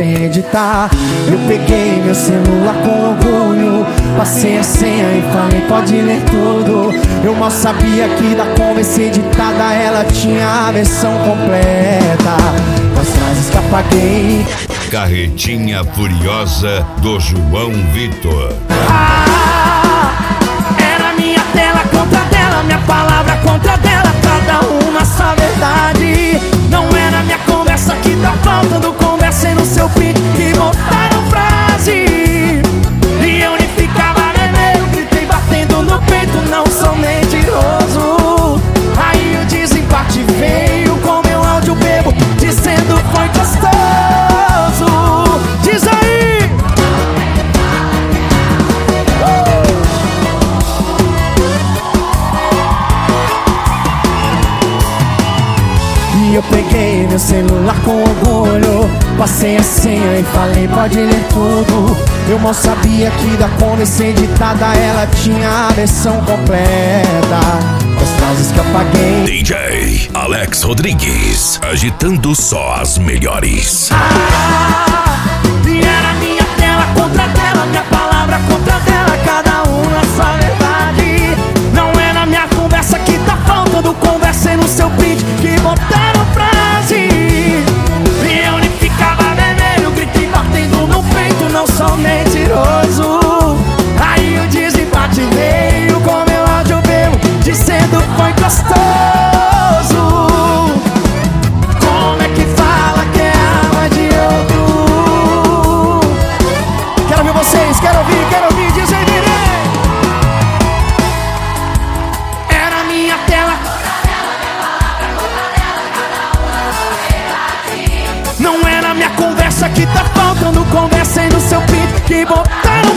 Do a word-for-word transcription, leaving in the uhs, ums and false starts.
acreditar. Eu peguei meu celular com orgulho, passei a senha e falei pode ler tudo. Eu mal sabia que da conversa editada ela tinha a versão completa das frases que apaguei. Carretinha Furiosa do João Vitor. Ah, era minha tela contra dela, minha palavra contra dela, cada uma sua verdade. Não era minha conversa que tá faltando, conversei no seu feed que botaram frase. E eu nem ficava vermelho, gritei batendo no peito, não sou mentiroso. Aí o desempate veio com meu áudio bebo, dizendo foi gostoso. Diz aí! E eu peguei meu celular com orgulho, passei a senha e falei pode ler tudo. Eu mal sabia que da conversa editada ela tinha a versão completa das frases que apaguei. D J Alex Rodrigues, agitando só as melhores. Ah, e era minha tela contra dela, minha palavra contra dela, cada um na sua verdade. Não era minha conversa que tá faltando, conversei no seu feed que botaram frase. E eu nem ficava vermelho, gritei batendo no peito, não sou mentiroso. Aí o desempate veio com meu áudio bebo, dizendo foi gostoso. Como é que fala que é alma de outro? Quero ouvir vocês, quero ouvir, quero ouvir, diz aí, virei. Era minha tela, não era minha conversa que tá faltando, conversei no seu feed que botaram